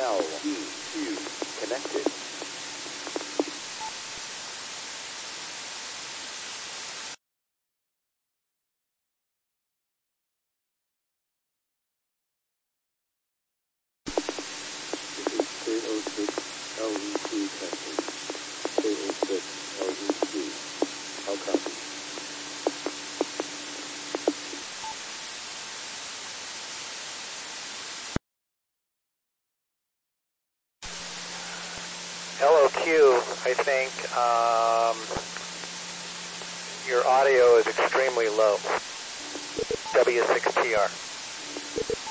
LEQ connected. K06 LEQ testing. K06 LEQ. How copy? LOQ, I think your audio is extremely low. W6TR.